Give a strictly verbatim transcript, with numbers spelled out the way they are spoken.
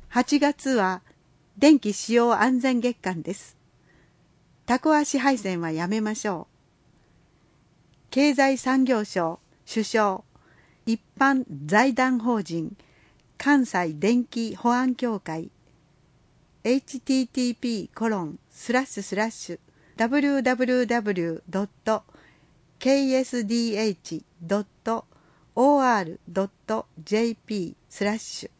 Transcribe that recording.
はちがつは電気使用安全月間です。タコ足配線はやめましょう。経済産業省主掌一般財団法人関西電気保安協会 エイチティーティーピーコロンスラッシュスラッシュダブリューダブリューダブリュードットケーエスディーエイチドットオーアールドットジェーピースラッシュ